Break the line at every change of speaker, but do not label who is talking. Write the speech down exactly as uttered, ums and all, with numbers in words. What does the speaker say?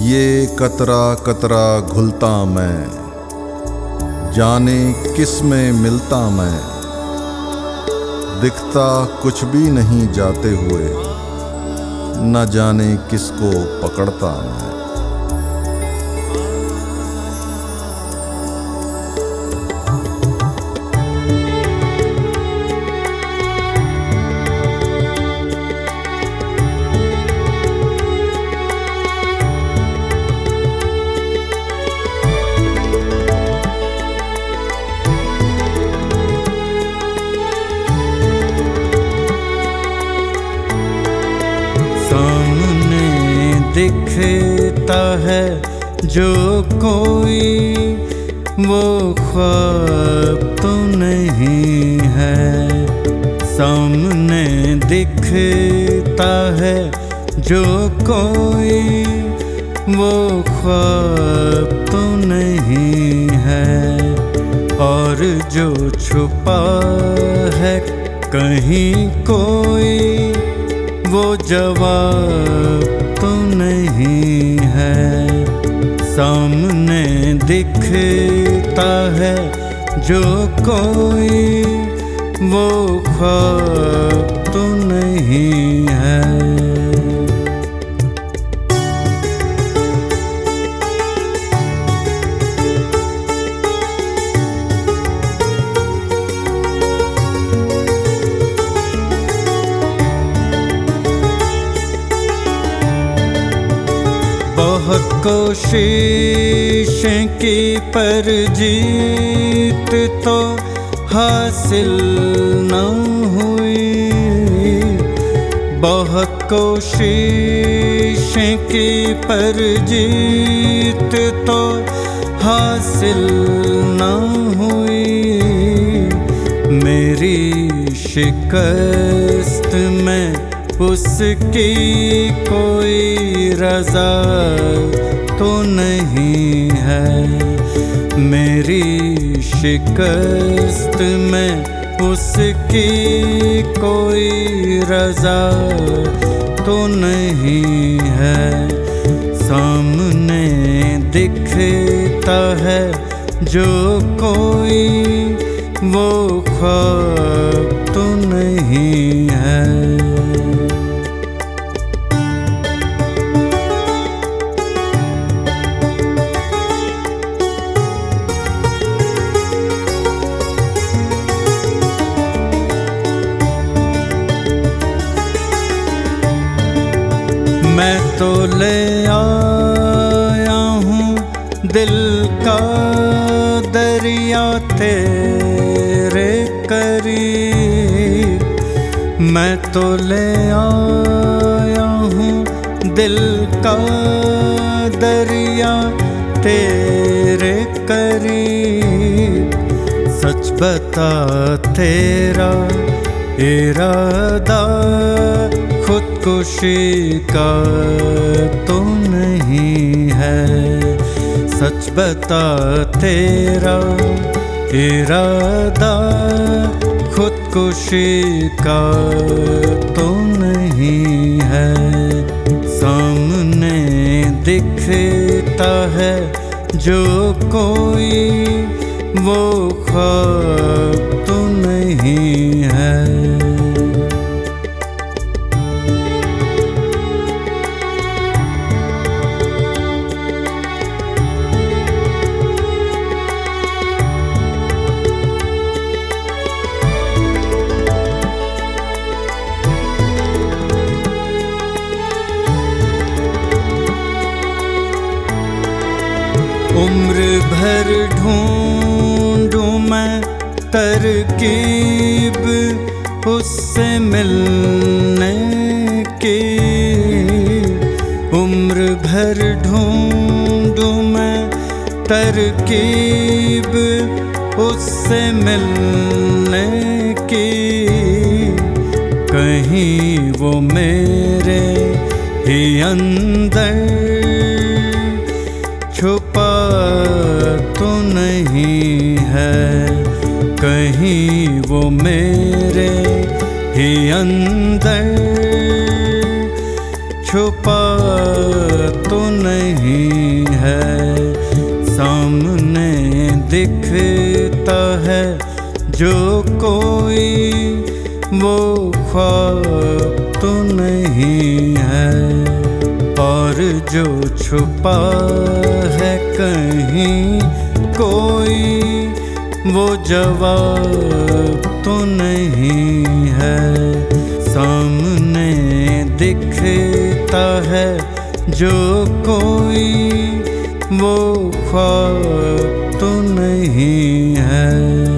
ये कतरा कतरा घुलता मैं, जाने किस में मिलता मैं। दिखता कुछ भी नहीं जाते हुए, न जाने किसको पकड़ता मैं।
दिखता है जो कोई, वो ख्वाब तो नहीं है। सामने दिखता है जो कोई, वो ख्वाब तो नहीं है। और जो छुपा है कहीं कोई, वो जवाब तो नहीं है। सामने दिखता है जो कोई, वो ख्वाब तो नहीं है। बहुत कोशिश की पर जीत तो हासिल न हुई। बहुत कोशिश की पर जीत तो हासिल न हुई। मेरी शिकस्त में उसकी कोई रज़ा तो नहीं है। मेरी शिकस्त में उसकी कोई रज़ा तो नहीं है। सामने दिखता है जो कोई, वो ख्वाब तो नहीं है। मैं तो ले आया हूँ दिल का दरिया तेरे करीब। मैं तो ले आया हूँ दिल का दरिया तेरे करीब। सच बता तेरा इरादा खुदकुशी का तो नहीं है। सच बता तेरा इरादा खुदकुशी का तो नहीं है। सामने दिखता है जो कोई, वो ख्वाब तो नहीं है। उम्र भर ढूंढूं मैं तरकीब उससे मिलने की। उम्र भर ढूंढूं मैं तरकीब उससे मिलने की। कहीं वो मेरे ही अंदर छुपा तो नहीं है। कहीं वो मेरे ही अंदर छुपा तो नहीं जो कोई वो ख्वाब तो नहीं है, और जो छुपा है कहीं कोई वो जवाब तो नहीं है। सामने दिखता है जो कोई वो ख्वाब तो नहीं है।